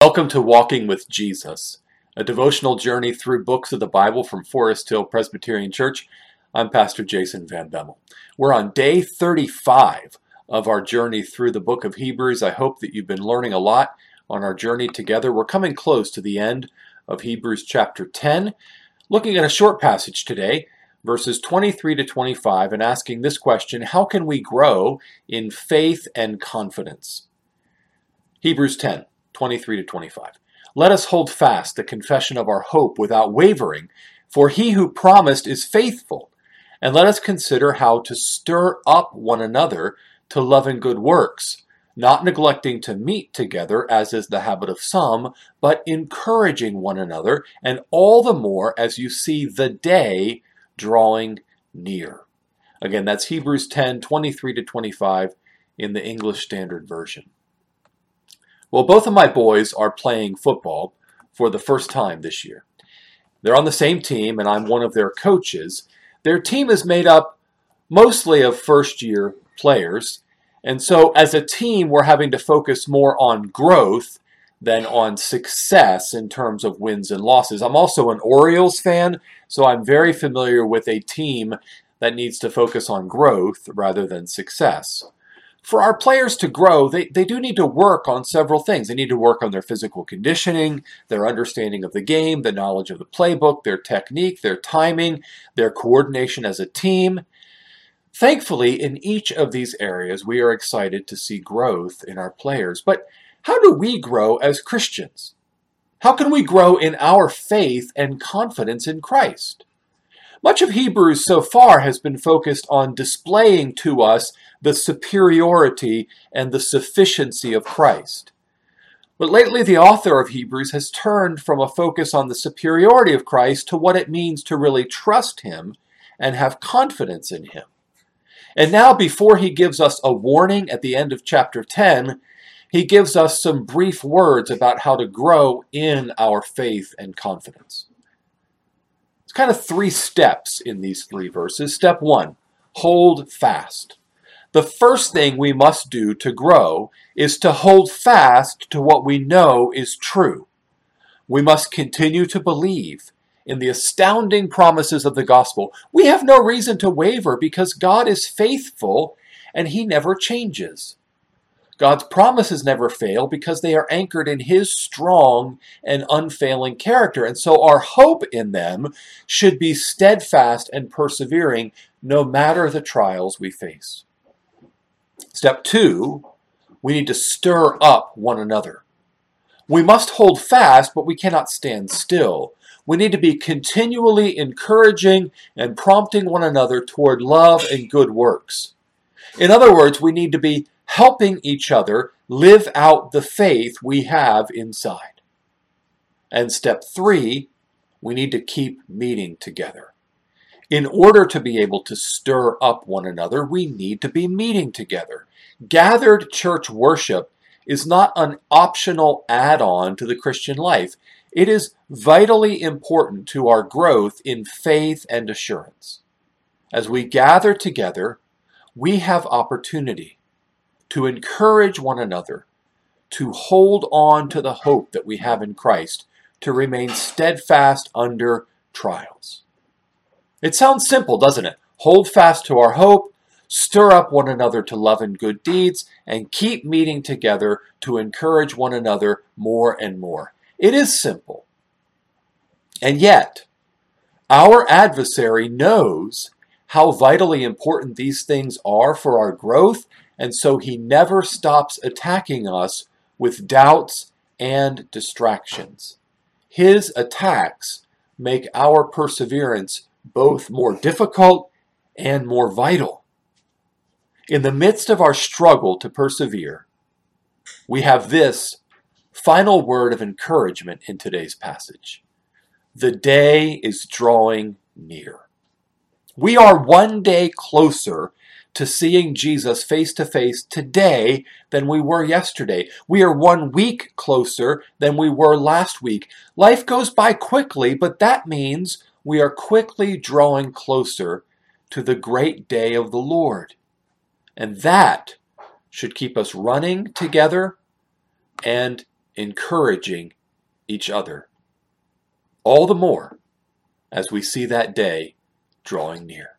Welcome to Walking with Jesus, a devotional journey through books of the Bible from Forest Hill Presbyterian Church. I'm Pastor Jason Van Bemmel. We're on day 35 of our journey through the book of Hebrews. I hope that you've been learning a lot on our journey together. We're coming close to the end of Hebrews chapter 10, looking at a short passage today, verses 23 to 25, and asking this question: how can we grow in faith and confidence? Hebrews 10. 23 to 25. Let us hold fast the confession of our hope without wavering, for he who promised is faithful. And let us consider how to stir up one another to love and good works, not neglecting to meet together, as is the habit of some, but encouraging one another, and all the more as you see the day drawing near. Again, that's Hebrews 10, 23 to 25 in the English Standard Version. Well, both of my boys are playing football for the first time this year. They're on the same team, and I'm one of their coaches. Their team is made up mostly of first-year players, and so as a team, we're having to focus more on growth than on success in terms of wins and losses. I'm also an Orioles fan, so I'm very familiar with a team that needs to focus on growth rather than success. For our players to grow, they do need to work on several things. They need to work on their physical conditioning, their understanding of the game, the knowledge of the playbook, their technique, their timing, their coordination as a team. Thankfully, in each of these areas, we are excited to see growth in our players. But how do we grow as Christians? How can we grow in our faith and confidence in Christ? Much of Hebrews so far has been focused on displaying to us the superiority and the sufficiency of Christ. But lately, the author of Hebrews has turned from a focus on the superiority of Christ to what it means to really trust Him and have confidence in Him. And now, before he gives us a warning at the end of chapter 10, he gives us some brief words about how to grow in our faith and confidence. It's kind of three steps in these three verses. Step one, hold fast. The first thing we must do to grow is to hold fast to what we know is true. We must continue to believe in the astounding promises of the gospel. We have no reason to waver because God is faithful and He never changes. God's promises never fail because they are anchored in His strong and unfailing character. And so our hope in them should be steadfast and persevering no matter the trials we face. Step two, we need to stir up one another. We must hold fast, but we cannot stand still. We need to be continually encouraging and prompting one another toward love and good works. In other words, we need to be helping each other live out the faith we have inside. And step three, we need to keep meeting together. In order to be able to stir up one another, we need to be meeting together. Gathered church worship is not an optional add-on to the Christian life. It is vitally important to our growth in faith and assurance. As we gather together, we have opportunity to encourage one another, to hold on to the hope that we have in Christ, to remain steadfast under trials. It sounds simple, doesn't it? Hold fast to our hope, stir up one another to love and good deeds, and keep meeting together to encourage one another more and more. It is simple. And yet, our adversary knows how vitally important these things are for our growth, and so he never stops attacking us with doubts and distractions. His attacks make our perseverance both more difficult and more vital. In the midst of our struggle to persevere, we have this final word of encouragement in today's passage. The day is drawing near. We are one day closer to seeing Jesus face to face today than we were yesterday. We are 1 week closer than we were last week. Life goes by quickly, but that means we are quickly drawing closer to the great day of the Lord. And that should keep us running together and encouraging each other. All the more as we see that day drawing near.